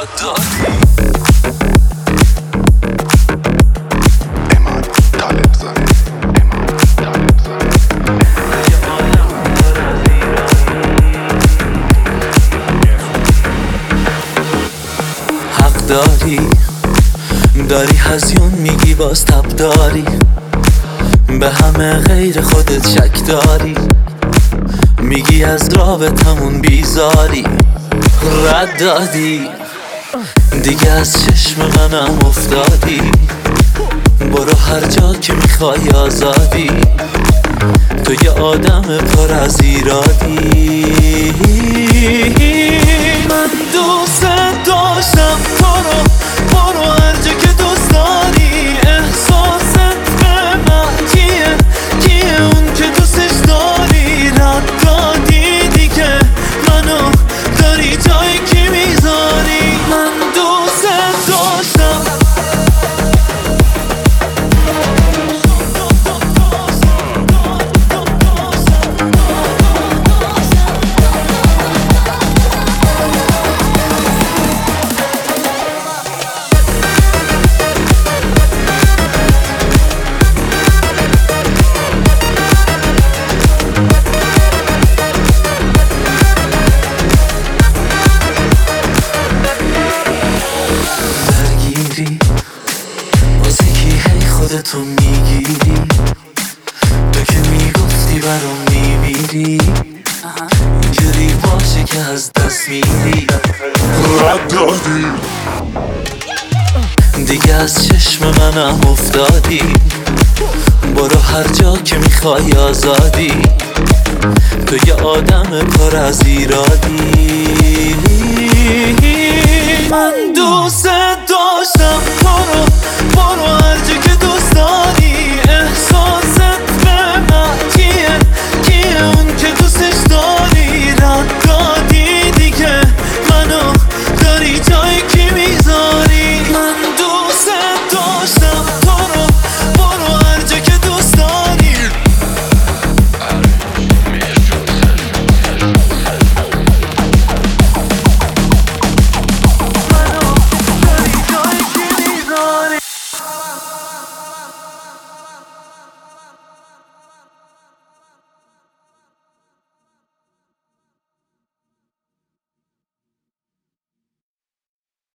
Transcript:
رد دادی. حق داری هزیون میگی باز تب داری، به همه غیر خودت شک داری، میگی از رابطمون بیزاری. رد دادی دیگه از چشم منم افتادی، برو هر جا که میخوای آزادی، تو یه آدم پر از ایرادی. من دوست داشتم تو رو، برو هر جا که دوست داری. احساست به من کیه اون که دوستش داری. رد دادی دیگه منو داری جایی که میذاری. من دوست داشتم واسه کی هی خودتو میگیری، تو که میگفتی برام میمیری، اینجوری باشه که از دست میری. رد دادی دیگه از چشم منم افتادی، برو هر جا که میخوای آزادی، تو یه آدم پر از ایرادی.